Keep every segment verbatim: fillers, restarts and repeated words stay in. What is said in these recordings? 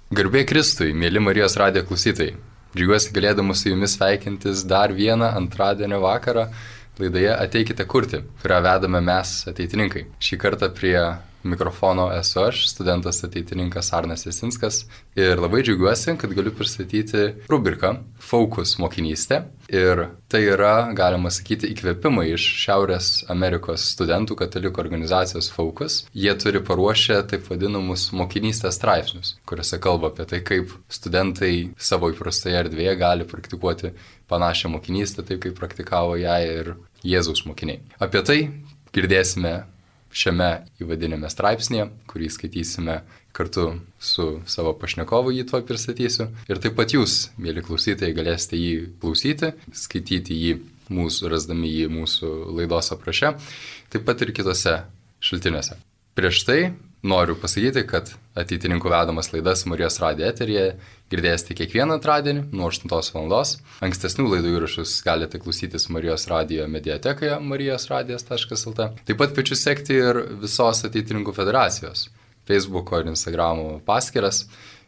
Garbė Kristui, mėly Marijos radijo klausytojai. Džiaugiuosi galėdamas su jumis sveikintis dar vieną antradienio vakarą laidoje Ateikite kurti, kurią vedame mes ateitininkai. Šį kartą prie mikrofono esu aš, studentas ateitininkas Arnas Jasinskas. Ir labai džiaugiuosi, kad galiu pristatyti rubriką Focus mokinystė. Ir tai yra, galima sakyti, įkvėpimai iš Šiaurės Amerikos studentų katalikų organizacijos Focus. Jie turi paruošę taip vadinamus mokinystės straipsnius, kuriuose kalba apie tai, kaip studentai savo įprastoje erdvėje gali praktikuoti panašią mokinystę, taip kaip praktikavo ją ir Jėzaus mokiniai. Apie tai girdėsime šiame įvadinėme straipsnėje, kurį skaitysime kartu su savo pašnekovu, jį tuo pristatysiu. Ir taip pat jūs, mėly klausytojai, galėsite jį klausyti, skaityti jį mūsų, rasdami jį mūsų laidos apraše, taip pat ir kitose šaltiniuose. Prieš tai noriu pasakyti, kad ateitininkų vedamas laidas Marijos radijo eteryje girdėsite kiekvieną antradienį nuo aštuntos valandos. Ankstesnių laidų įrašus galite klausytis Marijos radijo mediatekoje marijos radijas taškas el tė. Taip pat kviečiu sekti ir visos ateitininkų federacijos Facebook'o ir Instagram'o paskyras.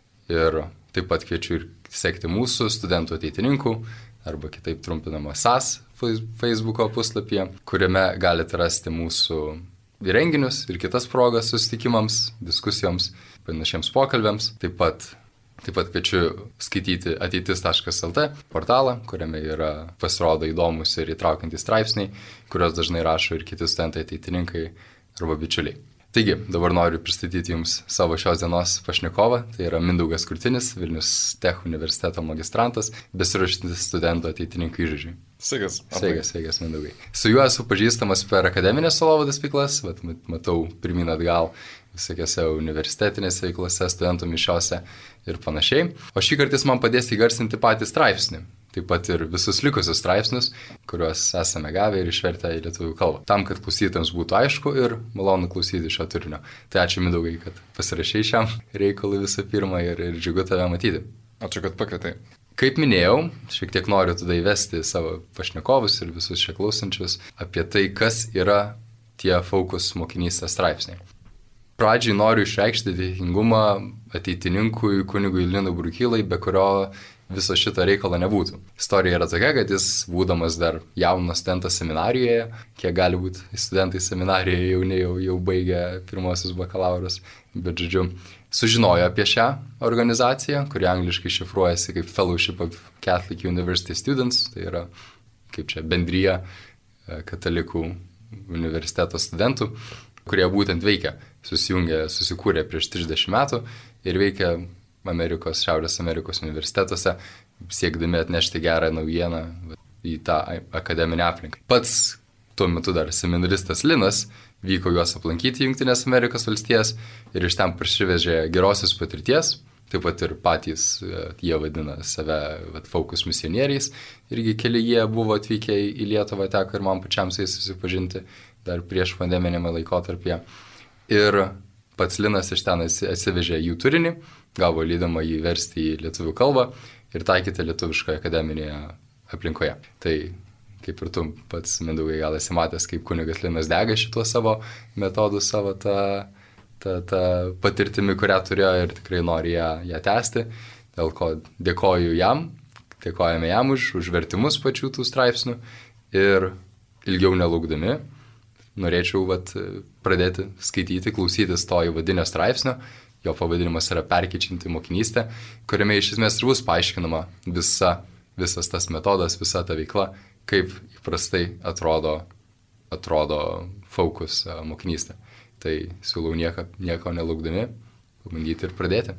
Ir taip pat kviečiu ir sekti mūsų studentų ateitininkų, arba kitaip trumpinama S A S Facebook'o puslapyje, kuriame galite rasti mūsų renginius ir kitas progas susitikimams, diskusijoms, panašiems pokalbėms. Taip pat, taip pat kviečiu skaityti ateitis taškas el tė portalą, kuriame yra pasirodo įdomus ir įtraukiantys straipsniai, kurios dažnai rašo ir kiti studentai ateitininkai arba bičiuliai. Taigi, dabar noriu pristatyti Jums savo šios dienos pašnekovą. Tai yra Mindaugas Krutinis, Vilnius Tech universiteto magistrantas, besiruošiantis studentų ateitininkų įžodžiui. Sveikas. Sveikas, sveikas, Mindaugai. Su juo esu pažįstamas per akademinės sielovados veiklas, vat, matau pirmyn atgal visokiose universitetinėse veiklose, studentų mišiose ir panašiai. O šį kartą jis man padės įgarsinti patį straipsnį. Taip pat ir visus likusius straipsnius, kuriuos esame gavę ir išvertę į lietuvių kalbą. Tam, kad klausytams būtų aišku ir malonu klausyti šio turinio. Tai ačiū, Mindaugai, kad pasirašei šiam reikalui visą pirmą ir, ir džiugu tave matyti. Ačiū, kad pakvietai. Kaip minėjau, šiek tiek noriu tada įvesti savo pašnekovus ir visus čia klausančius apie tai, kas yra tie Focus mokinystės straipsniai. Pradžiai noriu išreikšti dėkingumą ateitininkui kunigui Linui Brukylai, be kurio viso šito reikalo nebūtų. Istorija yra tokia, kad jis, būdamas dar jaunas studentas seminarijoje, kiek gali būti studentai seminarijoje jauni, jau, jau baigė pirmosius bakalaurus, bet žodžiu, sužinojo apie šią organizaciją, kuri angliškai šifruojasi kaip Fellowship of Catholic University Students, tai yra kaip čia bendrija katalikų universiteto studentų, kurie būtent veikia, susijungė, susikūrė prieš trisdešimt metų ir veikia Amerikos, Šiaurės Amerikos universitetuose, siekdami atnešti gerą naujieną į tą akademinę aplinką. Pats tuo metu dar seminaristas Linas vyko juos aplankyti Jungtinės Amerikos valstijas ir iš ten parsivežė gerosios patirties, taip pat ir patys jie vadina save vat, Focus misionieriais, irgi keli jie buvo atvykę į Lietuvą, teko ir man pačiam su jais susipažinti dar prieš pandeminėme laikotarpyje. Ir pats Linas iš ten atsivežė jų turinį, gavo lydamą jį versti į lietuvių kalbą ir taikyti lietuviškoje akademinėje aplinkoje. Tai kaip ir tu pats, Mindaugai, gal esi matęs, kaip kunigas Linas dega šituo savo metodu, savo tą, tą, tą patirtimi, kurią turėjo ir tikrai nori ją, ją tęsti. Dėl ko dėkoju jam, dėkojame jam už, už vertimus pačių tų straipsnių ir ilgiau nelaukdami norėčiau vat, pradėti skaityti, klausytis to įvadinio straipsnio. Jo pavadinimas yra Perkeičianti mokinystė, kuriame iš esmės ir bus paaiškinama visa, visas tas metodas, visa ta veikla, kaip įprastai atrodo, atrodo Focus mokinystė. Tai siūlau nieko, nieko nelaukdami, pabandyti ir pradėti.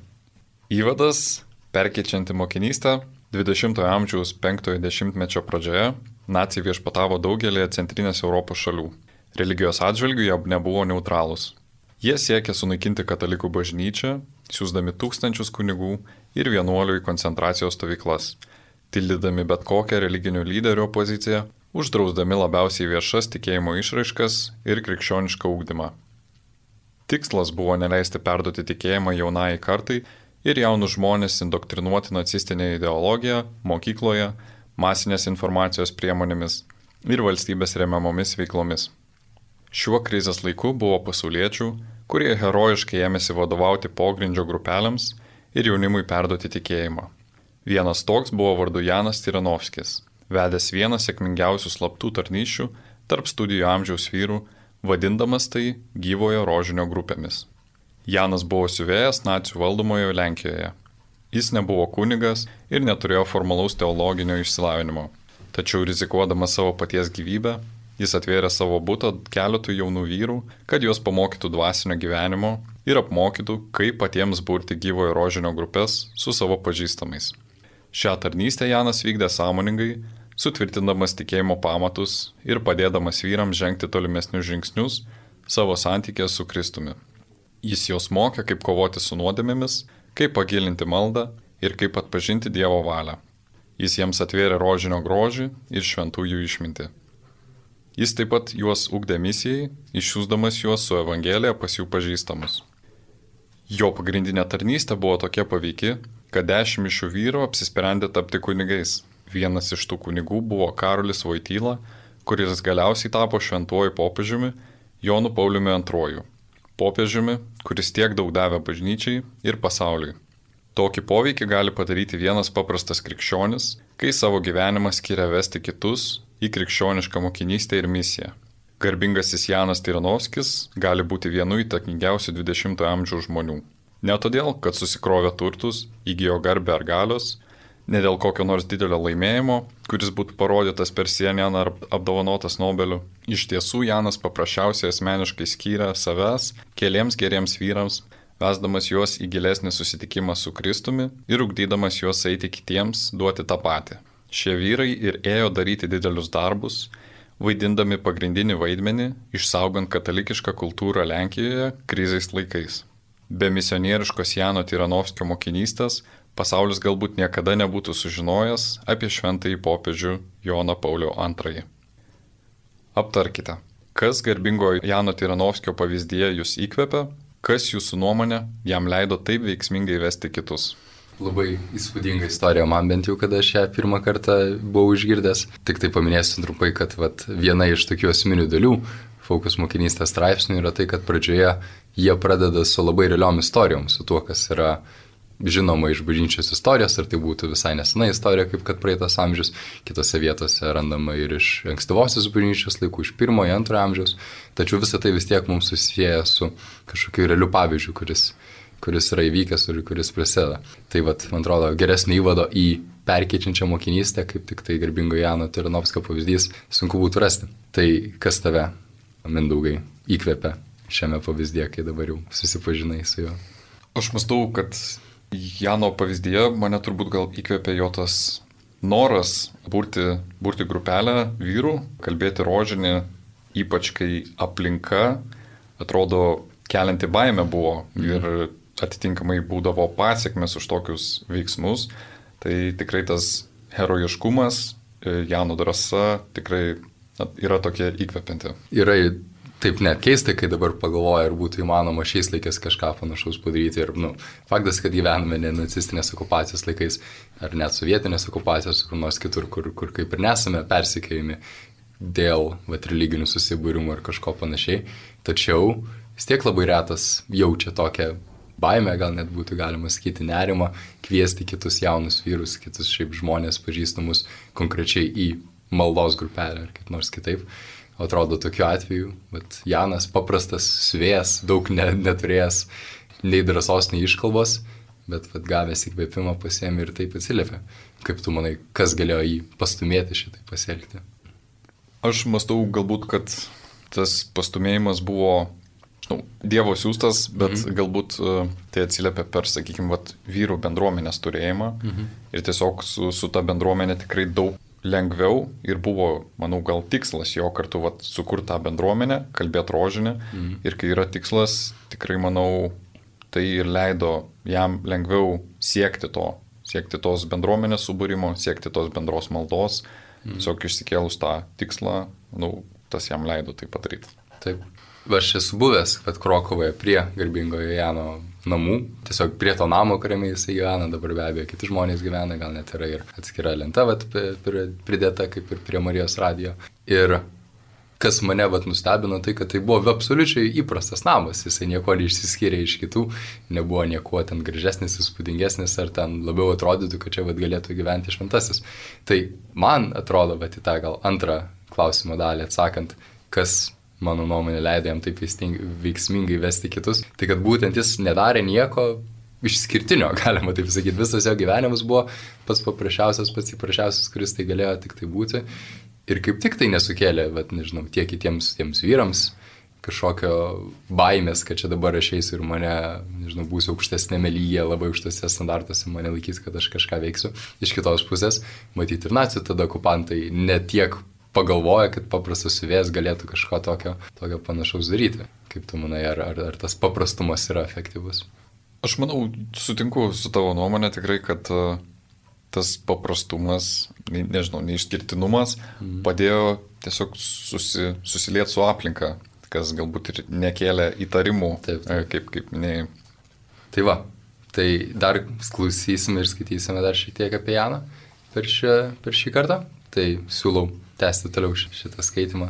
Įvadas Perkeičianti mokinystė. dvidešimtojo amžiaus penktojo dešimtmečio pradžioje naciai viešpatavo daugelį centrinės Europos šalių. Religijos atžvilgių jie nebuvo neutralūs. Jie siekė sunaikinti katalikų bažnyčią, siųsdami tūkstančius kunigų ir vienuolių į koncentracijos stovyklas, tildydami bet kokią religinių lyderių opoziciją, uždrausdami labiausiai viešas tikėjimo išraiškas ir krikščionišką ugdymą. Tikslas buvo neleisti perduoti tikėjimą jaunai kartai ir jaunus žmonės indoktrinuoti nacistinę ideologiją mokykloje, masinės informacijos priemonėmis ir valstybės remiamomis veiklomis. Šiuo krizės laiku buvo pasauliečių, kurie herojiškai ėmėsi vadovauti pogrindžio grupelėms ir jaunimui perduoti tikėjimą. Vienas toks buvo vardu Janas Tyranovskis, vedęs vieną sėkmingiausių slaptų tarnysčių tarp studijų amžiaus vyrų, vadindamas tai gyvojo rožinio grupėmis. Janas buvo siuvėjas nacių valdomoje Lenkijoje. Jis nebuvo kunigas ir neturėjo formalaus teologinio išsilavinimo. Tačiau rizikuodamas savo paties gyvybę, jis atvėrė savo butą keletų jaunų vyrų, kad juos pamokytų dvasinio gyvenimo ir apmokytų, kaip patiems burti gyvojo rožinio grupės su savo pažįstamais. Šią tarnystę Janas vykdė sąmoningai, sutvirtindamas tikėjimo pamatus ir padėdamas vyrams žengti tolimesnius žingsnius savo santykė su Kristumi. Jis juos mokė, kaip kovoti su nuodėmėmis, kaip pagilinti maldą ir kaip atpažinti Dievo valią. Jis jiems atvėrė rožinio grožį ir šventųjų išmintį. Jis taip pat juos ugdė misijai, išsiųsdamas juos su Evangelija pas jų pažįstamus. Jo pagrindinė tarnystė buvo tokia paveiki, kad dešimt iš šių vyrų apsisprendė tapti kunigais. Vienas iš tų kunigų buvo Karolis Voityla, kuris galiausiai tapo šventuoju popiežiumi Jonu Pauliumi antroju. Popiežiumi, kuris tiek daug davė bažnyčiai ir pasauliui. Tokį poveikį gali padaryti vienas paprastas krikščionis, kai savo gyvenimą skiria vesti kitus į krikščionišką mokinystę ir misiją. Garbingasis Janas Tyranovskis gali būti vienu įtakingiausių dvidešimtojo amžiaus žmonių. Ne todėl, kad susikrovė turtus, įgijo garbę ar galios, ne dėl kokio nors didelio laimėjimo, kuris būtų parodytas per C N N ar apdovanotas Nobeliu. Iš tiesų Janas paprasčiausiai asmeniškai skyrė savęs keliems geriems vyrams, vesdamas juos į gilesnį susitikimą su Kristumi ir ugdydamas juos eiti kitiems duoti tą patį. Šie vyrai ir ėjo daryti didelius darbus, vaidindami pagrindinį vaidmenį, išsaugant katalikišką kultūrą Lenkijoje krizės laikais. Be misionieriškos Jano Tyranovskio mokinystės pasaulis galbūt niekada nebūtų sužinojęs apie šventąjį popiežių Joną Paulių antrąjį. Aptarkite, kas garbingo Jano Tyranovskio pavyzdyje jūs įkvepia, kas jūsų nuomonė jam leido taip veiksmingai vesti kitus. Labai įspūdinga istorija man bent jau, kada aš ją pirmą kartą buvau išgirdęs. Tik tai paminėsiu trumpai, kad vat, viena iš tokių esminių dalių Focus mokinystės straipsnių yra tai, kad pradžioje jie pradeda su labai realiom istorijom, su tuo, kas yra žinoma iš bažnyčios istorijos, ar tai būtų visai nesena istorija, kaip kad praeitas amžius, kitose vietose randama ir iš ankstyvosios bažnyčios laikų, iš pirmojo, antrojo amžiaus, tačiau visą tai vis tiek mums susijęja su kažkokiu realiu pavyzdžiu, kuris, kuris yra įvykęs ir kuris prasideda. Tai vat, man atrodo, geresnį įvado į perkeičiančią mokinystę, kaip tik tai garbingo Jano Tyranovskio pavyzdys, sunku būtų rasti. Tai kas tave, Mindaugai, įkvepia šiame pavyzdyje, kai dabar jau susipažinai su juo? Aš mąstau, kad Jano pavyzdyje mane turbūt gal įkvėpė jo tas noras burti, burti grupelę vyrų, kalbėti rožinį, ypač kai aplinka atrodo kelianti baimę buvo ir atitinkamai būdavo pasiekmes už tokius veiksmus. Tai tikrai tas herojiškumas, Jano drąsa tikrai yra tokie įkvepianti. Yra taip net keista, kai dabar pagalvoja, ar būtų įmanoma šiais laikais kažką panašaus padaryti. Ir, nu, faktas, kad gyvename ne nacistinės okupacijos laikais, ar net sovietinės okupacijos, kur nors kitur, kur, kur kaip ir nesame persekiojami dėl vat, religinių susibūrimų ar kažko panašiai. Tačiau vis tiek labai retas jaučia tokią baimę, gal net būtų galima sakyti nerimą, kviesti kitus jaunus vyrus, kitus šiaip žmonės pažįstamus konkrečiai į maldos grupelę ar kaip nors kitaip. Atrodo tokiu atveju, bet Janas paprastas siuvėjas, daug ne, neturėjęs nei drąsos, nei iškalbos, bet vat, gavęs įkvėpimą pasiėmė ir taip atsiliepė. Kaip tu manai, kas galėjo jį pastumėti šitai pasielgti? Aš mąstau galbūt, kad tas pastumėjimas buvo žinau, Dievo siųstas, bet mhm. galbūt uh, tai atsiliepia per, sakykime, vat, vyrų bendruomenės turėjimą mhm. ir tiesiog su, su ta bendruomenė tikrai daug lengviau ir buvo, manau, gal tikslas jo kartu vat, sukurti tą bendruomenę, kalbėti rožinį mm. ir kai yra tikslas, tikrai, manau, tai ir leido jam lengviau siekti to, siekti tos bendruomenės subūrimo, siekti tos bendros maldos, mm. tiesiog išsikėlus tą tikslą, manau, tas jam leido tai padaryti. Taip. Aš esu buvęs, kad Krokuvoje prie garbingojo Jano namų, tiesiog prie to namo, kuriame jisai gyvena, dabar be abejo kiti žmonės gyvena, gal net yra ir atskira lenta vat, pridėta kaip ir prie Marijos radijo. Ir kas mane vat nustebino, tai kad tai buvo absoliučiai įprastas namas, jisai nieko neišsiskyrė iš kitų, nebuvo niekuo ten gražesnis, įspūdingesnis, ar ten labiau atrodytų, kad čia vat galėtų gyventi šventasis. Tai man atrodo, vat į tą gal antrą klausimo dalį atsakant, kas mano nuomonė leido jam taip veiksmingai vesti kitus, tai kad būtent jis nedarė nieko išskirtinio, galima taip sakyti, visas jo gyvenimas buvo pats paprasčiausias, pats įprasčiausias, kuris tai galėjo tik tai būti. Ir kaip tik tai nesukėlė, vat, nežinau, tiek kitiems tiems vyrams kažkokio baimės, kad čia dabar aš eisiu ir mane, nežinau, būsiu aukštesnėme lygyje, labai aukštose standartuose mane laikys, kad aš kažką veiksiu. Iš kitos pusės, matyti ir nacijų tada okupantai ne tiek pagalvoja, kad paprastas siuvėjas galėtų kažko tokio, tokio panašaus daryti. Kaip tu manai, ar, ar, ar tas paprastumas yra efektyvus? Aš manau, sutinku su tavo nuomonė tikrai, kad uh... tas paprastumas, nežinau, neišskirtinumas mm. padėjo tiesiog susi, susilieti su aplinka, kas galbūt ir nekėlė įtarimų, taip, taip. kaip, kaip minėjai. Tai va, tai dar klausysime ir skaitysime dar šiek tiek apie Janą per, šį, per šį kartą, tai siūlau tęsti toliau šitą skaitimą.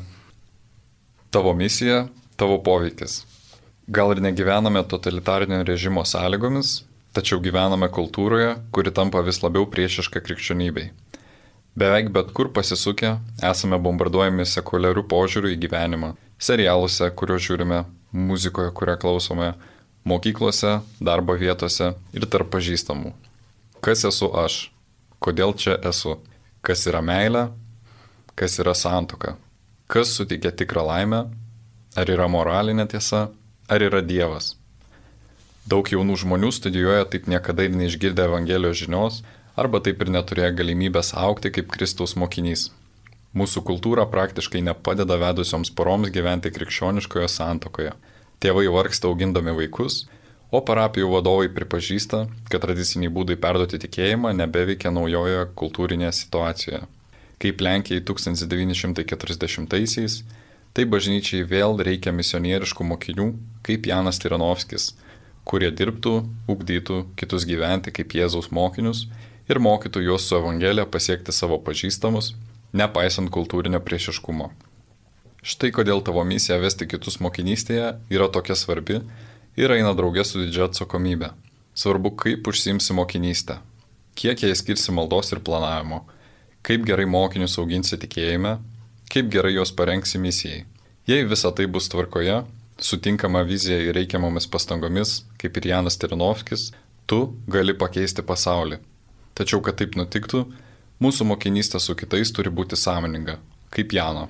Tavo misija, tavo poveikis. Gal ir negyvename totalitarinio režimo sąlygomis, tačiau gyvename kultūroje, kuri tampa vis labiau priešiška krikščionybei. Beveik bet kur pasisukę esame bombarduojami sekuliarių požiūrių į gyvenimą, serialuose, kuriuos žiūrime, muzikoje, kurią klausome, mokyklose, darbo vietose ir tarp pažįstamų. Kas esu aš? Kodėl čia esu? Kas yra meilė? Kas yra santuoka? Kas suteikia tikrą laimę? Ar yra moralinė tiesa? Ar yra Dievas? Daug jaunų žmonių studijuoja taip niekada ir neišgirdę Evangelijos žinios, arba taip ir neturėjo galimybės augti kaip Kristaus mokinys. Mūsų kultūra praktiškai nepadeda vedusioms poroms gyventi krikščioniškoje santuokoje. Tėvai vargsta augindami vaikus, o parapijų vadovai pripažįsta, kad tradiciniai būdai perduoti tikėjimą nebeveikia naujoje kultūrinėje situacijoje. Kaip Lenkijai tūkstantis devyni šimtai keturiasdešimtaisiais, tai bažnyčiai vėl reikia misionieriškų mokinių, kaip Janas Tiranovskis, kurie dirbtų, ugdytų kitus gyventi kaip Jėzaus mokinius ir mokytų juos su Evangelija pasiekti savo pažįstamus, nepaisant kultūrinio priešiškumo. Štai kodėl tavo misija vesti kitus mokinystėje yra tokia svarbi ir eina draugė su didžia atsakomybė. Svarbu, kaip užsiimsi mokinystę, kiek jai skirsi maldos ir planavimo, kaip gerai mokinius auginsi tikėjime, kaip gerai juos parengsi misijai. Jei visa tai bus tvarkoje, sutinkama vizija ir reikiamomis pastangomis, kaip ir Janas Tiranovskis, tu gali pakeisti pasaulį. Tačiau, kad taip nutiktų, mūsų mokinystė su kitais turi būti sąmoninga, kaip Jano.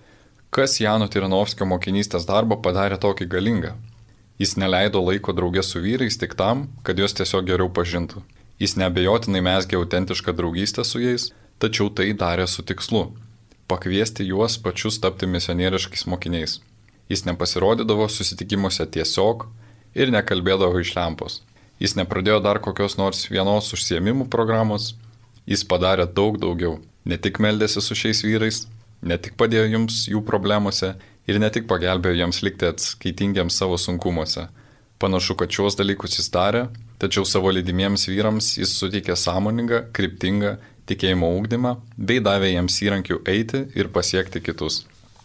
Kas Jano Tiranovskio mokinystės darbą padarė tokį galingą? Jis neleido laiko draugė su vyrais tik tam, kad juos tiesiog geriau pažintų. Jis neabejotinai mezgė autentišką draugystę su jais, tačiau tai darė su tikslu – pakviesti juos pačius tapti misionieriškais mokiniais. Jis nepasirodydavo susitikimuose tiesiog ir nekalbėdavo iš lempos. Jis nepradėjo dar kokios nors vienos užsiėmimų programos, jis padarė daug daugiau. Ne tik meldėsi su šiais vyrais, ne tik padėjo jums jų problemose ir ne tik pagelbėjo jiems likti atskaitingiams savo sunkumuose. Panašu, kad šios dalykus jis darė, tačiau savo lydimiems vyrams jis suteikė sąmoningą, kryptingą tikėjimo ugdymą bei davė jiems įrankių eiti ir pasiekti kitus.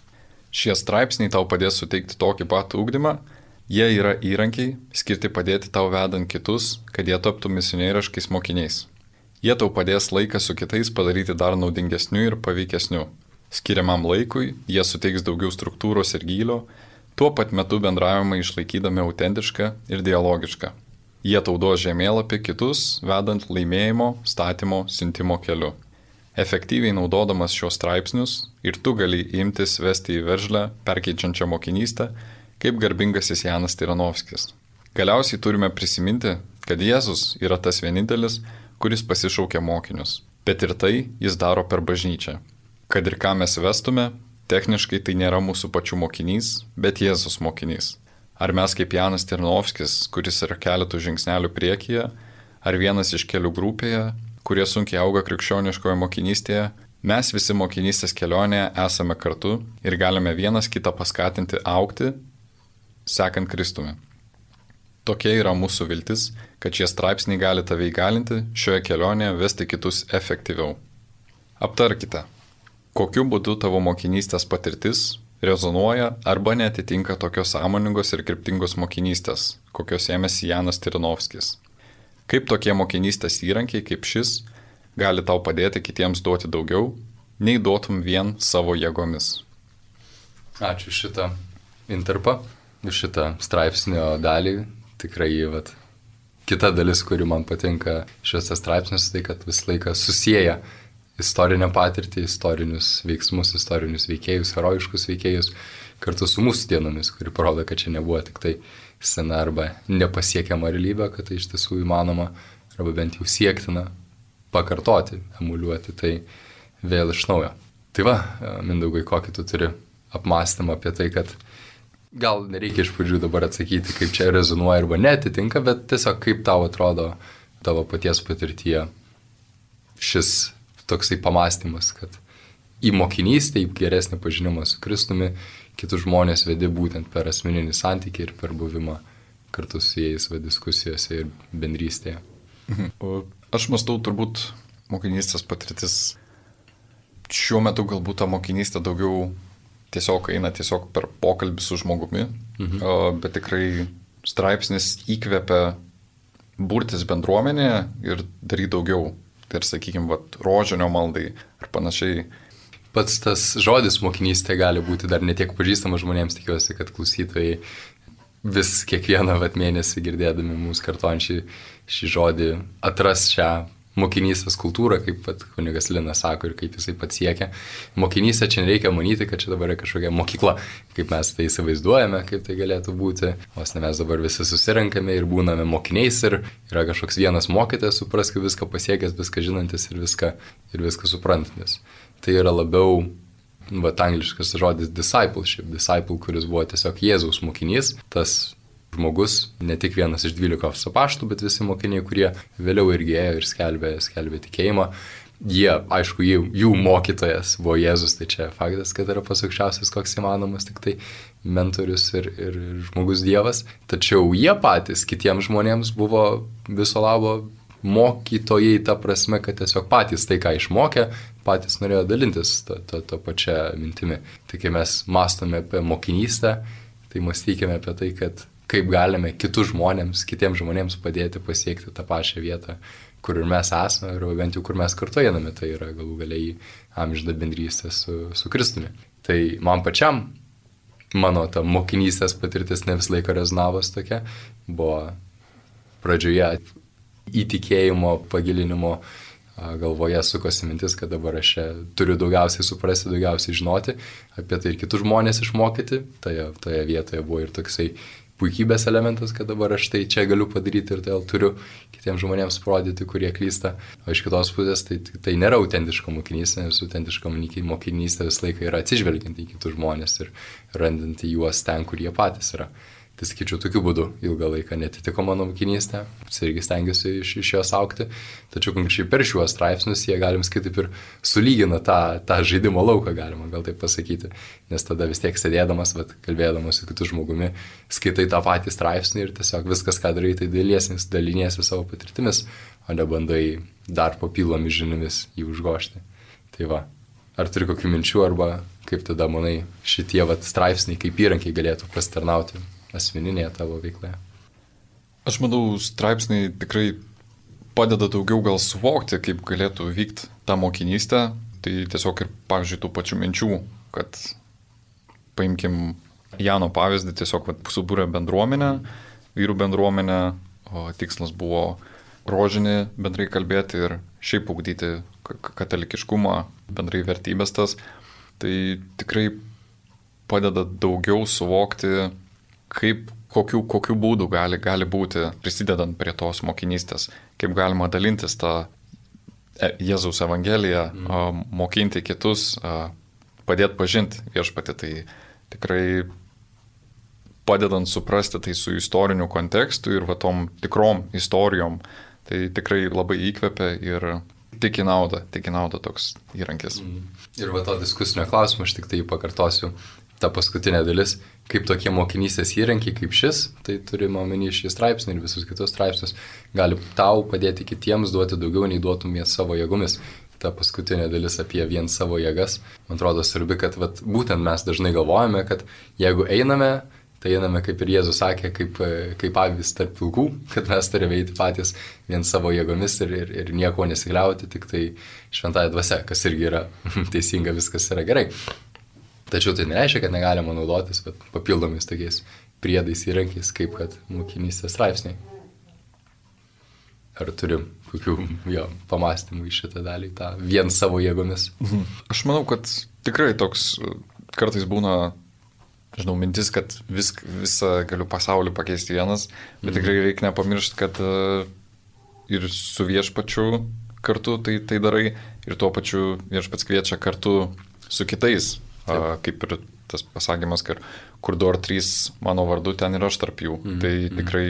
Šie straipsniai tau padės suteikti tokį pat ugdymą, jie yra įrankiai, skirti padėti tau vedant kitus, kad jie taptų misionieriškais mokiniais. Jie tau padės laiką su kitais padaryti dar naudingesniu ir paveikesniu. Skiriamam laikui jie suteiks daugiau struktūros ir gylio, tuo pat metu bendravimą išlaikydami autentišką ir dialogišką. Jie tau duos žemėlapį kitus, vedant laimėjimo, statymo, siuntimo keliu. Efektyviai naudodamas šios straipsnius ir tu gali imtis vesti į veržlę, perkeičiančią mokinystę, kaip garbingasis Janas Tiranovskis. Galiausiai turime prisiminti, kad Jėzus yra tas vienintelis, kuris pasišaukia mokinius, bet ir tai jis daro per bažnyčią. Kad ir ką mes vestume, techniškai tai nėra mūsų pačių mokinys, bet Jėzus mokinys. Ar mes kaip Janas Tiranovskis, kuris yra keletų žingsnelių priekyje, ar vienas iš kelių grupėje, kurie sunkiai auga krikščioniškoje mokinystėje, mes visi mokinystės kelionėje esame kartu ir galime vienas kitą paskatinti augti, sekant Kristumi. Tokia yra mūsų viltis, kad šie straipsniai gali tave įgalinti šioje kelionėje vesti kitus efektyviau. Aptarkite, kokiu būdu tavo mokinystės patirtis, rezonuoja arba netitinka tokios sąmoningos ir kryptingos mokinystės, kokios ėmėsi Janas Tirinovskis. Kaip tokie mokinystės įrankiai kaip šis gali tau padėti kitiems duoti daugiau, nei duotum vien savo jėgomis. Ačiū šitą interpą, šitą straipsnio dalį. Tikrai, vat, kita dalis, kuri man patinka šiuose straipsniuose, tai kad visą laiką susieja istorinę patirtį, istorinius veiksmus, istorinius veikėjus, herojiškus veikėjus, kartu su mūsų dienomis, kuri parodo, kad čia nebuvo tik tai sena arba nepasiekiama realybė, kad tai iš tiesų įmanoma, arba bent jau siektina pakartoti, emuliuoti tai vėl iš naujo. Tai va, Mindaugai, kokį tu turi apmąstymą apie tai, kad gal nereikia iš pradžių dabar atsakyti, kaip čia rezonuoja arba netitinka, bet tiesiog kaip tau atrodo tavo paties patirtyje šis toksai pamąstymas, kad į mokinystę, į geresnį pažinimą su Kristumi, kitus žmonės vedi būtent per asmeninį santykį ir per buvimą kartu su jais va, diskusijose ir bendrystėje. Mhm. Aš mąstau, turbūt mokinystės patirtis šiuo metu galbūt ta mokinystė daugiau tiesiog eina tiesiog per pokalbį su žmogumi, mhm. bet tikrai straipsnis įkvepia burtis bendruomenėje ir daryti daugiau. Tai ir, sakykime, vat, rožinio maldai ar panašiai. Pats tas žodis mokinystė gali būti dar netiek pažįstamas žmonėms, tikiuosi, kad klausytojai vis kiekvieną vat, mėnesį girdėdami mūsų kartuojant šį, šį žodį atras šią mokinystės kultūrą, kaip vat, kunigas Linas sako ir kaip jisai pats siekia. Mokinystė čia nereikia manyti, kad čia dabar yra kažkokia mokykla, kaip mes tai įsivaizduojame, kaip tai galėtų būti. Vos ne mes dabar visi susirenkame ir būname mokiniais ir yra kažkoks vienas mokytojas, suprask, viską pasiekęs, viską žinantis ir viską, ir viską suprantantis. Tai yra labiau, vat, angliškas žodis discipleship, disciple, kuris buvo tiesiog Jėzaus mokinys, tas žmogus, ne tik vienas iš dvylikos apaštų, bet visi mokiniai, kurie vėliau irgi ėjo ir skelbė, skelbė tikėjimą. Jie, aišku, jų, jų mokytojas buvo Jėzus, tai čia faktas, kad yra pats aukščiausias, koks įmanomas, tik tai mentorius ir, ir žmogus Dievas. Tačiau jie patys kitiems žmonėms buvo viso labo mokytojai, ta prasme, kad tiesiog patys tai, ką išmokė, patys norėjo dalintis tą, tą, tą pačią mintimį. Tai kai mes mąstome apie mokinystę, tai mąstykime apie tai, kad kaip galime kitus žmonėms, kitiems žmonėms padėti pasiekti tą pačią vietą, kur ir mes esame, ir bent jau kur mes kartu einame, tai yra galų galiai į amžiną bendrystę su, su Kristumi. Tai man pačiam, mano ta mokinystės patirtis ne visą laiką rezonavos tokia, buvo pradžioje įtikėjimo, pagilinimo galvoje sukosi mintis, kad dabar aš turiu daugiausiai suprasti, daugiausiai žinoti, apie tai ir kitus žmonės išmokyti, toje, toje vietoje buvo ir toksai puikybės elementas, kad dabar aš tai čia galiu padaryti ir tai turiu kitiems žmonėms parodyti, kurie klysta. O iš kitos pusės tai, tai nėra autentiška mokinystė, nes autentiška mokinystė visą laiką yra atsižvelgiant į kitus žmonės ir randant į juos ten, kur jie patys yra. Tai sakyčiau, tokiu būdu ilgą laiką netitiko mano mokinystė, irgi stengiuosi iš, iš jos augti, tačiau konkrečiai per šiuos straipsnius jie, galim sakyti, ir sulygina tą, tą žaidimo lauką, galima gal taip pasakyti, nes tada vis tiek sėdėdamas, bet kalbėdamas su kitu žmogumi, skaitai tą patį straipsnį ir tiesiog viskas, ką darai, tai daliesinis, daliniesi savo patirtimis, o ne bandai dar papildomis žiniomis jį užgožti. Tai va, ar turi kokių minčių, arba kaip tada manai šitie vat, straipsniai kaip įrankiai galėtų pasitarnauti asmeninėje tavo veikloje? Aš manau, straipsniai tikrai padeda daugiau gal suvokti, kaip galėtų vykti tą mokinystę. Tai tiesiog ir, pavyzdžiui, tų pačių minčių, kad paimkim Jano pavyzdį, tiesiog vat, subūrė bendruomenę, vyrų bendruomenę, o tikslas buvo rožinį bendrai kalbėti ir šiaip ugdyti katalikiškumą, bendrai vertybės tas. Tai tikrai padeda daugiau suvokti, kaip, kokių, kokių būdų gali, gali būti prisidedant prie tos mokinystės, kaip galima dalintis tą Jėzaus Evangeliją, mm. mokinti kitus, padėti pažinti viešpatį. Tai tikrai padedant suprasti tai su istoriniu kontekstu ir va tom tikrom istorijom, tai tikrai labai įkvepia ir tik į naudą, tik į naudą toks įrankis. Mm. Ir va to diskusinio klausimo aš tik tai pakartosiu. Ta paskutinė dalis, kaip tokie mokinystės įrankiai kaip šis, tai turime omeny šį straipsnį ir visus kitus straipsnius, gali tau padėti kitiems duoti daugiau, nei duotum jie savo jėgomis. ta paskutinė dalis apie vien savo jėgas, man atrodo svarbi, kad vat, būtent mes dažnai galvojame, kad jeigu einame, tai einame, kaip ir Jėzus sakė, kaip, kaip avis tarp vilkų, kad mes turime eiti patys vien savo jėgomis ir, ir, ir nieko nesikliauti, tik tai šventąja dvasia, kas irgi yra teisinga, viskas yra gerai. Tačiau tai nereiškia, kad negalima naudotis papildomis tokiais priedais įrankiais, kaip kad mokinystės straipsniai. Ar turim kokių jo pamastymų į šitą dalį, tą vien savo jėgomis? Aš manau, kad tikrai toks kartais būna, žinau, mintis, kad vis, visą galiu pasaulį pakeisti vienas, bet tikrai reikia nepamiršti, kad uh, ir su viešpačiu kartu tai, tai darai ir tuo pačiu viešpats kviečia kartu su kitais. Uh, kaip ir tas pasakymas, kad kur du ar trys mano vardu, ten ir aš tarp jų. Mm. Tai tikrai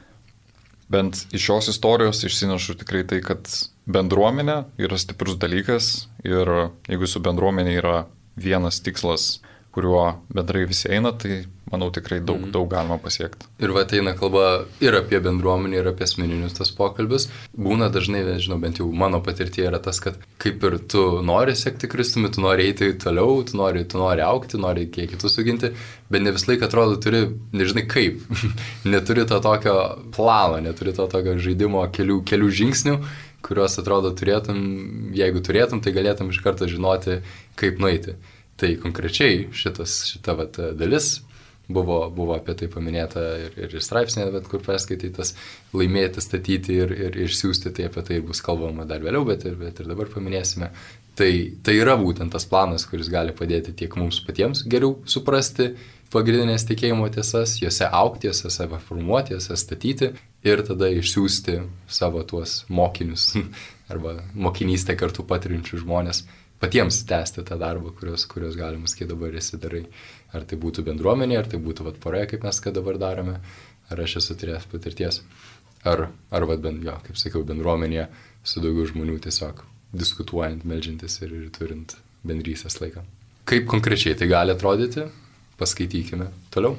bent iš šios istorijos išsinašu tikrai tai, kad bendruomenė yra stiprus dalykas ir jeigu su bendruomenė yra vienas tikslas, kuriuo bendrai visi eina, tai manau tikrai daug, mm. daug galima pasiekti. Ir va ateina kalba ir apie bendruomenį, ir apie asmeninius tas pokalbis. Būna dažnai, nežinau, bent jau mano patirtyje yra tas, kad kaip ir tu nori sekti Kristumi, tu nori eiti toliau, tu nori, tu nori augti, nori kiek kitus suginti, bet ne vis laik atrodo turi, nežinai kaip, neturi to tokio plano, neturi to tokio žaidimo kelių, kelių žingsnių, kuriuos atrodo turėtum, jeigu turėtum, tai galėtum iš karto žinoti, kaip nueiti. Tai konkrečiai šitas, šita vat, dalis buvo, buvo apie tai paminėta ir, ir, ir straipsnė, bet kur perskaitytas laimėti, statyti ir, ir išsiųsti, tai apie tai bus kalbama dar vėliau, bet ir, bet ir dabar paminėsime. Tai, tai yra būtent tas planas, kuris gali padėti tiek mums patiems geriau suprasti pagrindinės tikėjimo tiesas, juose augti, juose save formuoti, juose statyti ir tada išsiųsti savo tuos mokinius arba mokinystę kartu patirinčių žmonės. Patiems tęsti tą darbą, kurios, kurios galima sakyti dabar esi darai. Ar tai būtų bendruomenė, ar tai būtų vat poroje, kaip mes ką dabar darome, ar aš esu turėjęs patirties, ar, ar vat, ben, jo, kaip sakiau, bendruomenėje su daugiau žmonių tiesiog diskutuojant, meldžiantis ir, ir turint bendrystės laiką. Kaip konkrečiai tai gali atrodyti, paskaitykime toliau.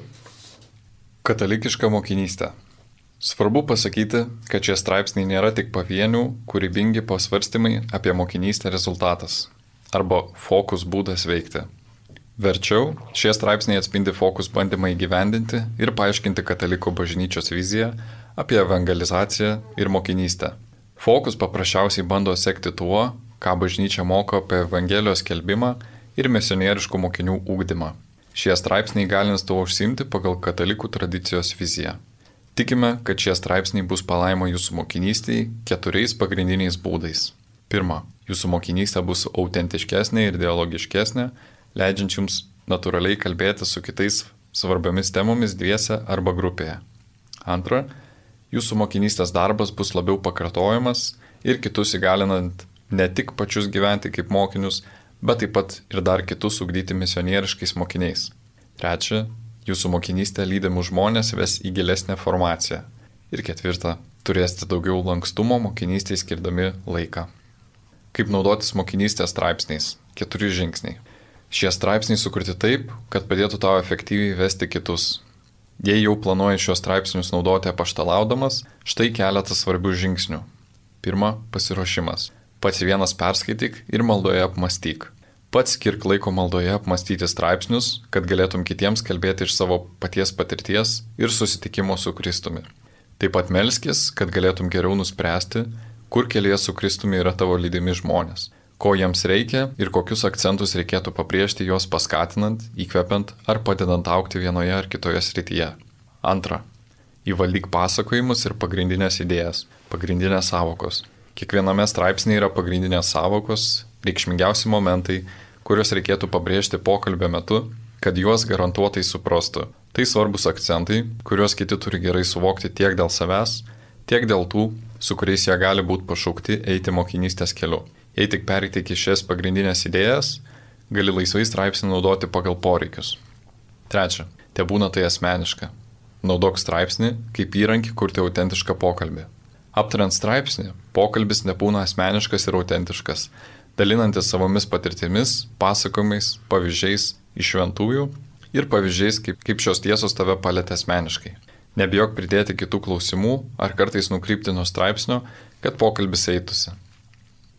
Katalikiška mokinystė. Svarbu pasakyti, kad šie straipsniai nėra tik pavienių, kūrybingi pasvarstymai apie mokinystę rezultatas arba fokus būdas veikti. Verčiau, šie straipsniai atspindi fokus bandymą įgyvendinti ir paaiškinti katalikų bažnyčios viziją apie evangelizaciją ir mokinystę. Fokus paprasčiausiai bando sekti tuo, ką bažnyčia moko apie evangelijos skelbimą ir misionieriškų mokinių ugdymą. Šie straipsniai galins tuo užsiimti pagal katalikų tradicijos viziją. Tikime, kad šie straipsniai bus palaimo jūsų mokinystėje keturiais pagrindiniais būdais. Pirma, jūsų mokinystė bus autentiškesnė ir dialogiškesnė, leidžiant jums natūraliai kalbėti su kitais svarbiomis temomis dviese arba grupėje. Antra, jūsų mokinystės darbas bus labiau pakartojamas ir kitus įgalinant ne tik pačius gyventi kaip mokinius, bet taip pat ir dar kitus ugdyti misionieriškais mokiniais. Trečia, jūsų mokinystė lydimų žmonės ves į gilesnę formaciją. Ir ketvirta, turėsite daugiau lankstumo mokinystėje skirdami laiką. Kaip naudotis mokinystės straipsniais? Keturi žingsniai. Šie straipsniai sukurti taip, kad padėtų tau efektyviai vesti kitus. Jei jau planuoji šios straipsnius naudoti apaštalaudamas, štai keletas svarbių žingsnių. Pirma, pasiruošimas. Pats vienas perskaityk ir maldoje apmąstyk. Pats skirk laiko maldoje apmąstyti straipsnius, kad galėtum kitiems kalbėti iš savo paties patirties ir susitikimo su Kristumi. Taip pat melskis, kad galėtum geriau nuspręsti, kur kelyje su Kristumi yra tavo lydimi žmonės, ko jiems reikia ir kokius akcentus reikėtų pabrėžti juos paskatinant, įkvepiant ar padedant augti vienoje ar kitoje srityje. Antra, įvaldyk pasakojimus ir pagrindinės idėjas, pagrindinės sąvokos. Kiekviename straipsnėje yra pagrindinės sąvokos, reikšmingiausi momentai, kuriuos reikėtų pabrėžti pokalbio metu, kad juos garantuotai suprastų. Tai svarbus akcentai, kuriuos kiti turi gerai suvokti tiek dėl savęs, tiek dėl tų, su kuriais jie gali būti pašaukti eiti mokinystės keliu. Jei tik perteiki šias pagrindinės idėjas, gali laisvai straipsnį naudoti pagal poreikius. Trečia, te būna tai asmeniška. Naudok straipsnį kaip įrankį kurti autentišką pokalbį. Aptariant straipsnį, pokalbis nebūna asmeniškas ir autentiškas, dalinantis savomis patirtimis, pasakojimais, pavyzdžiais iš šventųjų ir pavyzdžiais, kaip, kaip šios tiesos tave palietė asmeniškai. Nebijok pridėti kitų klausimų ar kartais nukrypti nuo straipsnio, kad pokalbis eitųsi.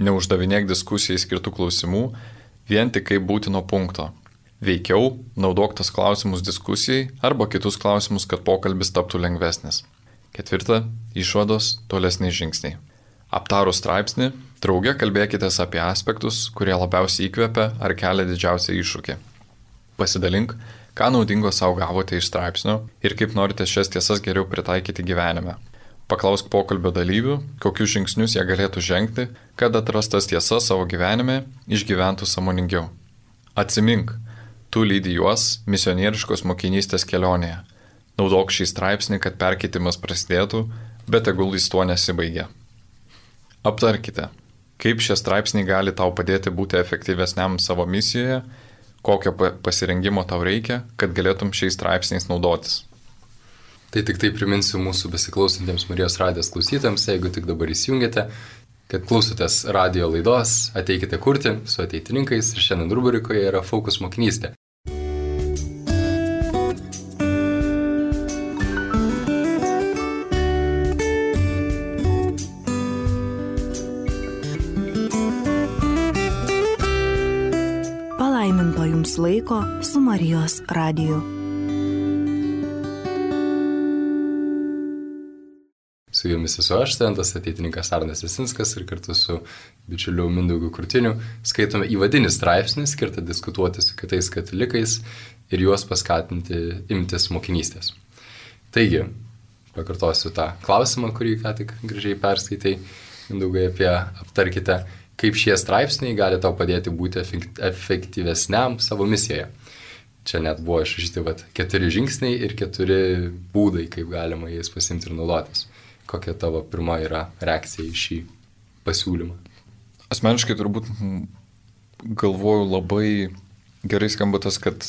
Neuždavinėk diskusijai skirtų klausimų, vien tik kaip būtino punkto. Veikiau, naudok tas klausimus diskusijai arba kitus klausimus, kad pokalbis taptų lengvesnis. Ketvirta, išvados, tolesni žingsniai. Aptarus straipsnį, drauge kalbėkitės apie aspektus, kurie labiausiai įkvepia ar kelia didžiausią iššūkį. Pasidalink, ką naudingo savo gavote iš straipsnio ir kaip norite šias tiesas geriau pritaikyti gyvenime. Paklausk pokalbio dalyvių, kokius žingsnius jie galėtų žengti, kad atrastas tiesas savo gyvenime išgyventų sąmoningiau. Atsimink, tu lydi juos misionieriškos mokinystės kelionėje. Naudok šį straipsnį, kad perkeitimas prasidėtų, bet tegul jis tuo nesibaigia. Aptarkite, kaip šie straipsniai gali tau padėti būti efektyvesniam savo misijoje, kokio pasirengimo tau reikia, kad galėtum šiais straipsniais naudotis. Tai tik tai priminsiu mūsų besiklausantiems Marijos radijos klausytams, jeigu tik dabar įsijungėte, kad klausotės radijo laidos Ateikite kurti su ateitininkais ir šiandien rubrikoje yra Fokus mokinystė. Palaiminto jums laiko su Marijos radiju. Su jumis esu aš, studentas ateitininkas Arnas Jasinskas ir kartu su bičiuliu Mindaugu Krutiniu skaitome įvadinį straipsnį skirtą diskutuoti su kitais katalikais ir juos paskatinti imtis mokinystės. Taigi, pakartosiu tą klausimą, kurį ką tik gražiai perskaitai, Mindaugai, apie aptarkite, kaip šie straipsniai gali tau padėti būti efektyvesniam savo misijoje. Čia net buvo išrašyti vat, keturi žingsniai ir keturi būdai, kaip galima jais pasimti ir naudotis. Kokia tavo pirma yra reakcija į šį pasiūlymą? Asmeniškai turbūt galvoju labai gerai skamba tas, kad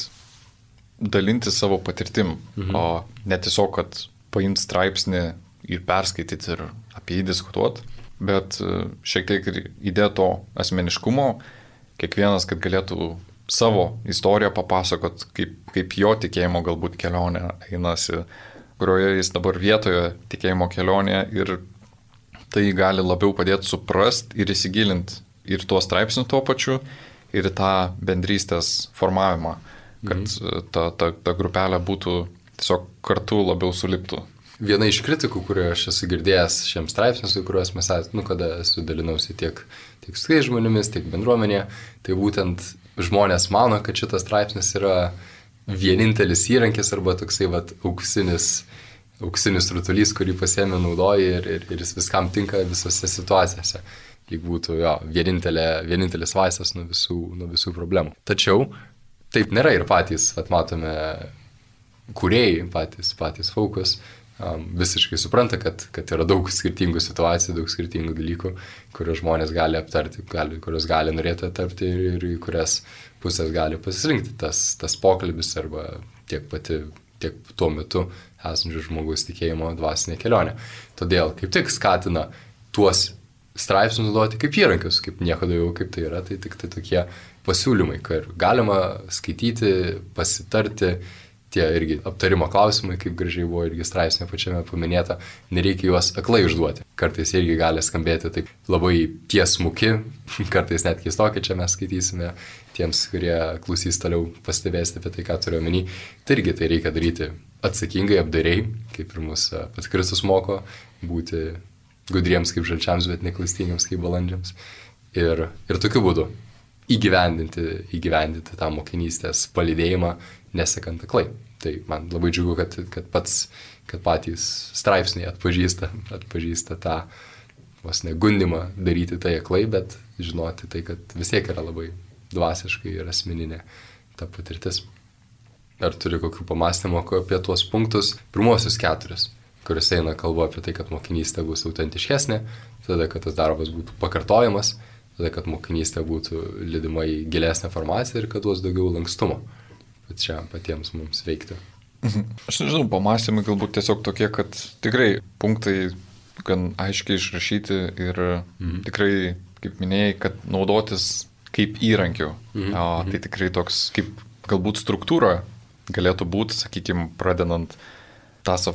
dalinti savo patirtim, mhm. o ne tiesiog, kad paimti straipsnį ir perskaityti ir apie jį diskutuoti, bet šiek tiek ir įdėti to asmeniškumo, kiekvienas, kad galėtų savo istoriją papasakot, kaip, kaip jo tikėjimo galbūt kelionė einasi, kurioje jis dabar vietoje tikėjimo kelionėje ir tai gali labiau padėti suprast ir įsigilinti ir tuos straipsnius tuo pačiu ir tą bendrystės formavimą, kad mhm. ta, ta, ta grupelė būtų tiesiog kartu labiau suliptų. Viena iš kritikų, kuriuo aš esu girdėjęs šiems straipsnius, kuriuos mes, nu, kada esu dalinausi tiek, tiek su tais žmonėmis, tiek bendruomenėje, tai būtent žmonės mano, kad šitas straipsnis yra vienintelis įrankis arba toksai vat, auksinis, auksinis rutulys, kurį pasiėmė naudoji ir, ir, ir jis viskam tinka visose situacijose. Lyg būtų jo, vienintelė, vienintelis vaistas nuo visų, nuo visų problemų. Tačiau taip nėra ir patys, vat, matome, kūrėjai, patys, patys Fokus, um, visiškai supranta, kad, kad yra daug skirtingų situacijų, daug skirtingų dalykų, kuriuos žmonės gali aptarti, gali, kuriuos gali norėti aptarti ir, ir į kurias pusės gali pasirinkti tas, tas pokalbis arba tiek pati, tiek tuo metu esančių žmogaus tikėjimo dvasinė kelionė. Todėl kaip tik skatina tuos straipsnius naudoti kaip įrankius, kaip nieko daugiau kaip tai yra, tai tik tai tokie pasiūlymai, kad galima skaityti, pasitarti, tie irgi aptarimo klausimai, kaip gražiai buvo irgi straipsnė pačiame paminėta, nereikia juos aklai užduoti. Kartais irgi gali skambėti taip labai tiesmuki, kartais net keistokai čia mes skaitysime tiems, kurie klausys toliau pastebėsite apie tai, ką turiu omeny. Tai irgi tai reikia daryti atsakingai, apdairiai, kaip ir mūsų pats Kristus moko, būti gudriems kaip žalčiams, bet neklastingiems kaip balandžiams. Ir, ir tokiu būdu įgyvendinti, įgyvendinti tą mokinystės palydėjimą, nesekant aklai. Tai man labai džiugu, kad, kad pats, kad patys straipsniai atpažįsta, atpažįsta tą vos negundimą daryti tai aklai, bet žinoti tai, kad vis tiek yra labai dvasiškai ir asmeninė ta patirtis. Ar turi kokių pamastymų apie tuos punktus? Pirmosius keturis, kuriuose eina kalba apie tai, kad mokinystė bus autentiškesnė, tada, kad tas darbas būtų pakartojamas, tada, kad mokinystė būtų lydima į gilesnę formaciją ir kad duos daugiau lankstumo čia patiems mums veikti. Aš nežinau, pamastymai galbūt tiesiog tokie, kad tikrai punktai gan aiškiai išrašyti ir mhm. tikrai, kaip minėjai, kad naudotis kaip įrankiu. Mhm. O, tai tikrai toks kaip galbūt struktūra galėtų būti, sakykime, pradedant tą savo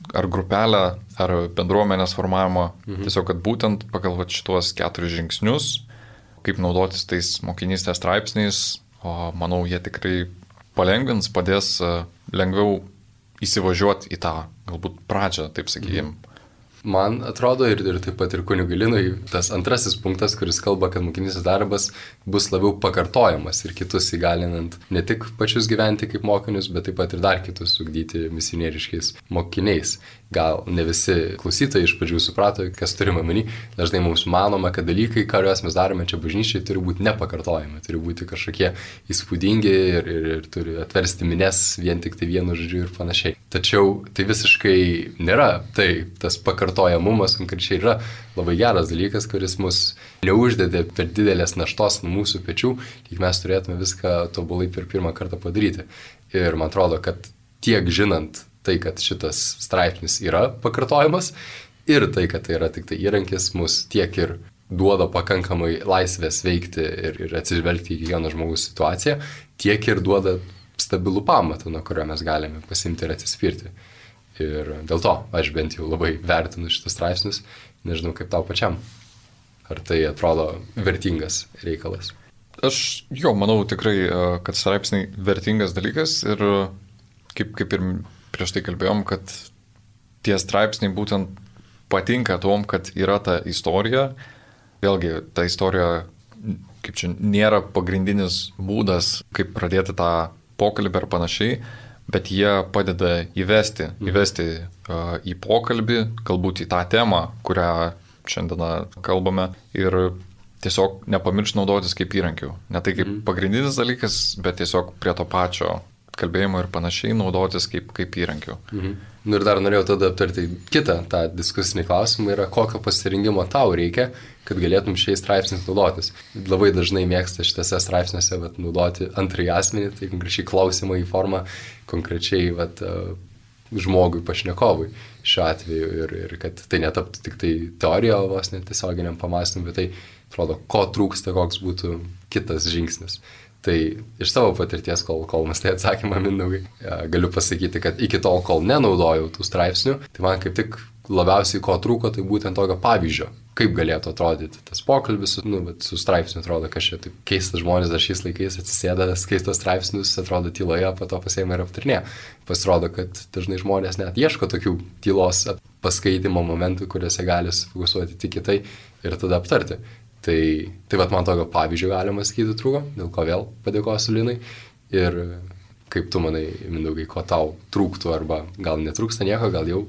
ar grupelę, ar bendruomenės formavimą. Mhm. Tiesiog, kad būtent pagal vat šituos keturis žingsnius, kaip naudotis tais mokinystės straipsniais, o manau, jie tikrai palengvins, padės lengviau įsivažiuoti į tą galbūt pradžią, taip sakykime. Mhm. Man atrodo ir, ir taip pat ir kunigui Linui tas antrasis punktas, kuris kalba, kad mokinystės darbas bus labiau pakartojamas ir kitus įgalinant ne tik pačius gyventi kaip mokinius, bet taip pat ir dar kitus ugdyti misionieriškais mokiniais. Gal ne visi klausytojai iš pradžių suprato, kas turime omeny. Dažnai mums manoma, kad dalykai, kuriuos mes darome čia bažnyčiai, turi būti nepakartojami, turi būti kažkokie įspūdingi ir, ir, ir turi atversti mines vien tik tai vienu žodžiu ir panašiai. Tačiau tai visiškai nėra. Tai tas pakartojamumas konkrečiai yra labai geras dalykas, kuris mus neuždedė per didelės naštos nuo mūsų pečių, kiek mes turėtume viską tobulai per pirmą kartą padaryti. Ir man atrodo, kad tiek žinant tai, kad šitas straipsnis yra pakartojimas ir tai, kad tai yra tik tai įrankis, mus tiek ir duoda pakankamai laisvės veikti ir, ir atsižvelgti į kiekvieno žmogaus situaciją, tiek ir duoda stabilų pamatą, nuo kurio mes galime pasimti ir atsispirti. Ir dėl to aš bent jau labai vertinu šitus straipsnius, nežinau kaip tau pačiam. Ar tai atrodo vertingas reikalas? Aš jo, manau tikrai, kad straipsniai vertingas dalykas ir kaip, kaip ir prieš tai kalbėjom, kad tie straipsniai būtent patinka tom, kad yra ta istorija. Vėlgi, ta istorija, kaip čia, nėra pagrindinis būdas, kaip pradėti tą pokalbį ar panašiai, bet jie padeda įvesti, įvesti uh, į pokalbį, galbūt į tą temą, kurią šiandieną kalbame ir tiesiog nepamiršti naudotis kaip įrankių. Ne tai kaip pagrindinis dalykas, bet tiesiog prie to pačio kalbėjimo ir panašiai naudotis kaip, kaip įrankių. Mhm. Nu ir dar norėjau tada aptarti kitą tą diskusinį klausimą, yra kokio pasirinkimo tau reikia, kad galėtum šiais straipsniais naudotis. Labai dažnai mėgsta šitose straipsniuose vat, naudoti antrąjį asmenį, tai konkrečiai klausimą į formą, konkrečiai vat, žmogui, pašnekovui šiuo atveju ir, ir kad tai netaptų tik tai teorija, vos net tiesioginiam pamąstymui, bet tai atrodo, ko trūksta, koks būtų kitas žingsnis. Tai iš savo patirties, kol, kol mes tai atsakymą Mindaugai, galiu pasakyti, kad iki tol, kol nenaudojau tų straipsnių, tai man kaip tik labiausiai ko trūko, tai būtent tokio pavyzdžio, kaip galėtų atrodyti tas pokalbis, nu, bet su straipsniu atrodo, kad čia taip keistas žmonės dar šiais laikais atsisėda, skaitos straipsnius, atrodo tyloje, po to pasiėmė ir aptarinė. Pasirodo, kad dažnai žmonės net ieško tokių tylos paskaitimo momentų, kuriuose gali sufokusuoti tik į tai ir tada aptarti. Tai, tai vat man tokio pavyzdžio galima sakyti trūko, dėl ko vėl padėkosiu Linai. Ir kaip tu manai, Mindaugai, ko tau trūktų, arba gal netrūksta nieko, gal jau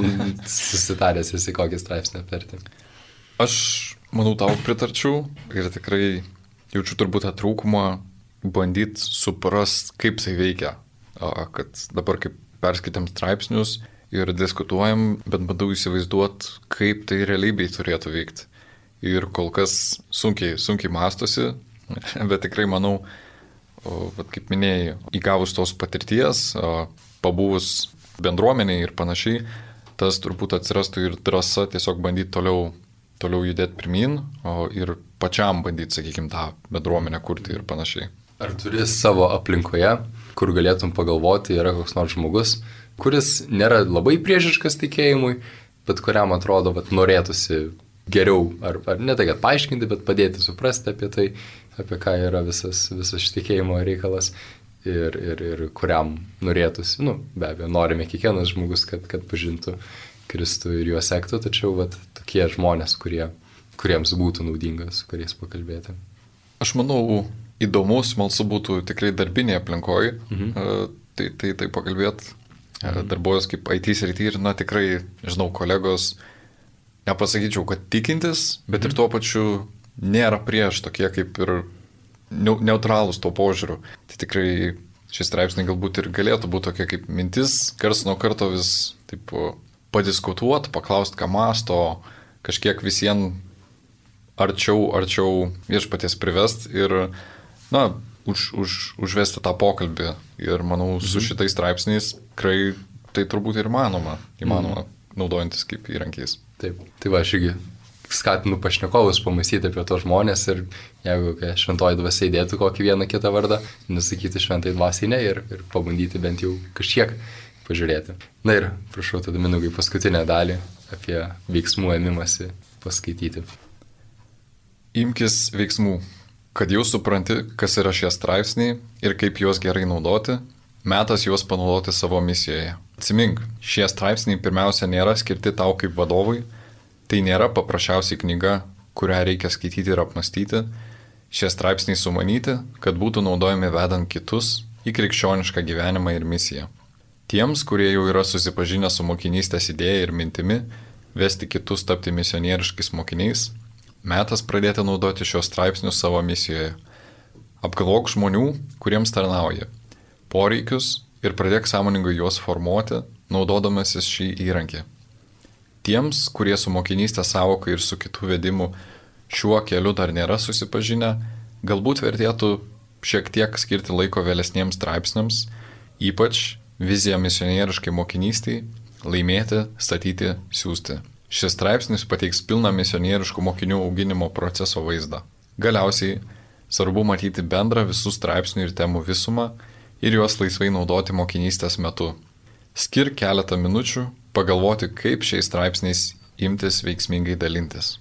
susitaręs esi kokį straipsnį aptarti. Aš manau tau pritarčiau ir tikrai jaučiu turbūt tą trūkumą bandyti suprast, kaip tai veikia. Kad dabar kaip perskaitėm straipsnius ir diskutuojam, bet bandau įsivaizduoti, kaip tai realybėj turėtų veikti. Ir kol kas sunkiai, sunkiai mąstosi, bet tikrai manau, o, kaip minėjai, įgavus tos patirties, o, pabuvus bendruomeniai ir panašiai, tas turbūt atsirastų ir drąsa tiesiog bandyti toliau, toliau judėti pirmin, o, ir pačiam bandyti, sakykime, tą bendruomenę kurti ir panašiai. Ar turi savo aplinkoje, kur galėtum pagalvoti, yra koks nors žmogus, kuris nėra labai priešiškas tikėjimui, bet kuriam atrodo, kad norėtųsi geriau, ar, ar ne tai, kad paaiškinti, bet padėti suprasti apie tai, apie ką yra visas, visas šitikėjimo reikalas ir, ir, ir kuriam norėtųsi, nu, be abejo, norime kiekvienas žmogus, kad, kad pažintų Kristų ir juo sektų, tačiau vat, tokie žmonės, kurie, kuriems būtų naudinga su kuriais pakalbėti. Aš manau, įdomu, smalsu būtų tikrai darbinėje aplinkoje, mhm. tai, tai, tai pakalbėti, mhm. darbuojas kaip I T srity ir, na, tikrai, žinau, kolegos, nepasakyčiau, kad tikintis, bet ir tuo pačiu nėra prieš tokie kaip ir neutralūs to požiūriu. Tai tikrai šis straipsniai galbūt ir galėtų būti tokia kaip mintis, kars nuo karto vis taip padiskutuoti, paklausti, ką mąsto, kažkiek visiems arčiau, arčiau viešpaties privest ir, na, už, už, užvesti tą pokalbį. Ir manau, su šitais straipsniais tikrai tai turbūt ir įmanoma, įmanoma mm. naudojantis kaip įrankiais. Taip, tai va, aš irgi skatinu pašnekovus pamąstyti apie tos žmonės ir jeigu šventoji dvasia įdėtų kokį vieną kitą vardą, nesakyti šventai dvasiai ne ir, ir pabandyti bent jau kažkiek pažiūrėti. Na ir prašau tada Mindaugai paskutinę dalį apie veiksmų ėmimąsi paskaityti. Imkis veiksmų. Kad jau supranti, kas yra šie straipsniai ir kaip juos gerai naudoti, metas juos panaudoti savo misijoje. Atsimink, šie straipsniai pirmiausia nėra skirti tau kaip vadovui, tai nėra paprasčiausiai knyga, kurią reikia skaityti ir apmastyti. Šie straipsniai sumanyti, kad būtų naudojami vedant kitus į krikščionišką gyvenimą ir misiją. Tiems, kurie jau yra susipažinę su mokinystės idėja ir mintimi, vesti kitus tapti misionieriškais mokiniais, metas pradėti naudoti šios straipsnius savo misijoje. Apgalvok žmonių, kuriems tarnauji, poreikius ir pradėk sąmoningai juos formuoti, naudodamasis šį įrankį. Tiems, kurie su mokinystės sąvoka ir su kitų vedimu šiuo keliu dar nėra susipažinę, galbūt vertėtų šiek tiek skirti laiko vėlesniems straipsniams, ypač vizija misionieriškai mokinystiai, laimėti, statyti, siųsti. Šis straipsnis pateiks pilną misionieriškų mokinių auginimo proceso vaizdą. Galiausiai, svarbu matyti bendrą visų straipsnių ir temų visumą ir juos laisvai naudoti mokinystės metu. Skirk keletą minučių, pagalvoti, kaip šiais straipsniais imtis veiksmingai dalintis.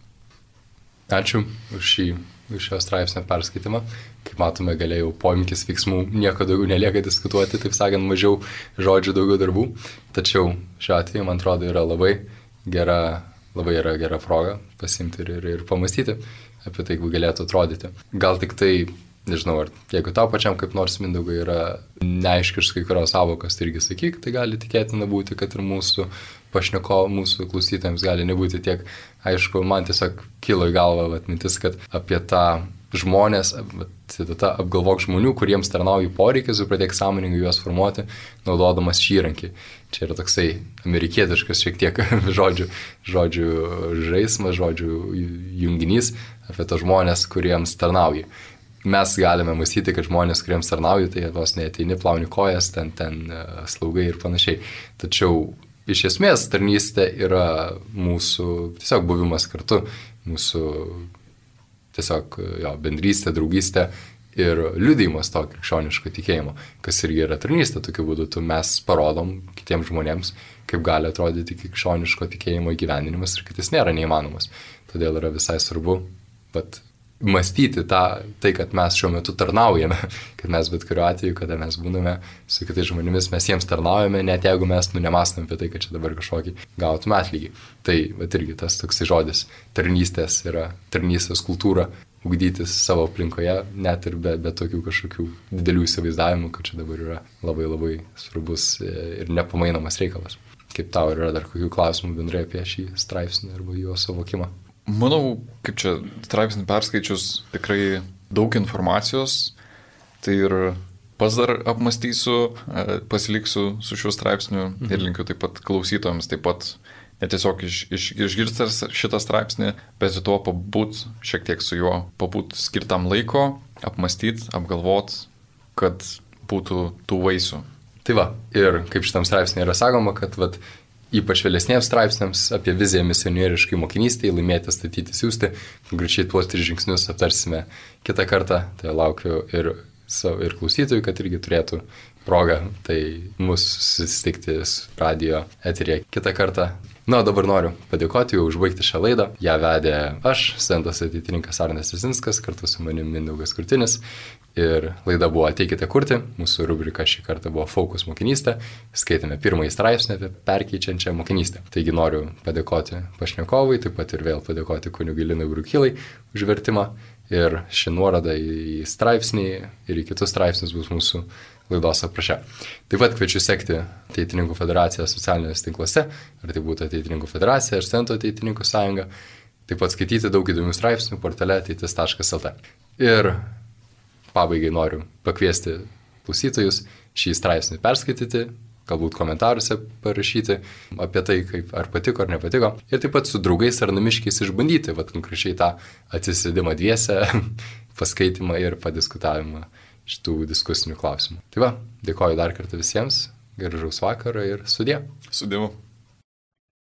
Ačiū už šį, už šio straipsnio perskaitimą. Kaip matome, galėjau po imkis veiksmų nieko daugiau nelieka diskutuoti, taip sakant, mažiau žodžių, daugiau darbų. Tačiau šiuo atveju, man atrodo, yra labai gera, labai yra gera proga pasimti ir, ir, ir pamastyti apie tai, kaip galėtų atrodyti. Gal tik tai, nežinau, ar jeigu tau pačiam kaip nors Mindaugai yra neaiškios kai kurios sąvokos, tai irgi sakyk, tai gali tikėtina būti, kad ir mūsų pašneko, mūsų klausytojams gali nebūti tiek aišku. Man tiesiog kilo į galvą vat, mintis, kad apie tą žmonės, citata, apgalvok žmonių, kuriems tarnauji poreikis ir pradėk sąmoningai juos formuoti, naudodamas šį įrankį. Čia yra toksai amerikietiškas šiek tiek žodžių, žodžių žaismas, žodžių junginys apie tos žmonės, kuriems tarnauji. Mes galime mąstyti, kad žmonės, kuriems tarnauji, tai vos neateini, plauni kojas, ten, ten slaugai ir panašiai. Tačiau iš esmės tarnystė yra mūsų tiesiog buvimas kartu, mūsų tiesiog jo, bendrystė, draugystė ir liudijimas to krikščioniško tikėjimo, kas irgi yra tarnystė. Tokiu būdu tu mes parodom kitiems žmonėms, kaip gali atrodyti krikščioniško tikėjimo įgyvendinimas ir kad jis nėra neįmanomas. Todėl yra visai svarbu bet mąstyti tą, tai, kad mes šiuo metu tarnaujame, kad mes bet kuriuo atveju, kada mes būname su kitais žmonėmis, mes jiems tarnaujame, net jeigu mes nu, nemąstam apie tai, kad čia dabar kažkokį gautume atlygį. Tai bet irgi tas toksai žodis tarnystės yra tarnystės kultūra, ugdytis savo aplinkoje, net ir be, be tokių kažkokių didelių įsivaizdavimų, kad čia dabar yra labai labai svarbus ir nepamainomas reikalas. Kaip tau yra dar kokių klausimų bendrai apie šį straipsnį arba jo suvokimą? Manau, kaip čia straipsnį perskaičius tikrai daug informacijos, tai ir pas dar apmastysiu, pasiliksiu su šiuo straipsniu mhm. ir linkiu taip pat klausytojams, taip pat ne tiesiog iš, iš, išgirstas šitą straipsnį, bet su tuo pabūt šiek tiek su juo, pabūt skirtam laiko, apmastyti, apgalvot, kad būtų tų vaisių. Tai va, ir kaip šitam straipsnė yra sakoma, kad vat, ypač vėlesniems straipsniams apie viziją misionieriškai mokinystėje, laimėti, statyti, siųsti, konkrečiai tuos tris žingsnius aptarsime kitą kartą, tai laukiu ir, ir klausytojų, kad irgi turėtų progą, tai mūsų susitikti radio eteryje kitą kartą. Na, dabar noriu padėkoti jau užbaigti šią laidą. Ja vedė aš, studentas ateitininkas Arnas Jazinskas, kartu su manim Mindaugas Krutinis. Ir laida buvo Ateikite kurti. Mūsų rubrika šį kartą buvo Fokus mokinystė. Skaitėme pirmąjį straipsnį apie perkeičiančią mokinystę. Taigi noriu padėkoti pašnekovui, taip pat ir vėl padėkoti kunigui Linui Brukilai už vertimą. Ir ši nuoroda į straipsnį ir į kitus straipsnius bus mūsų laidos apraše. Taip pat kviečiu sekti Ateitininkų federaciją socialiniuose tinkluose, ar tai būtų Ateitininkų federacija, ar Studentų ateitininkų sąjunga. Taip pat skaityti daug įdomių straipsnių portale ateitis taškas el tė. Ir pabaigai noriu pakviesti klausytojus šį straipsnį perskaityti, galbūt komentaruose parašyti apie tai, kaip ar patiko ar nepatiko. Ir taip pat su draugais ar namiškiais išbandyti, vat konkrečiai tą atsisėdimą dviese, paskaitimą ir padiskutavimą šitų diskusinių klausimų. Tai va, dėkoju dar kartą visiems, gražaus vakaro ir sudie. Sudievu.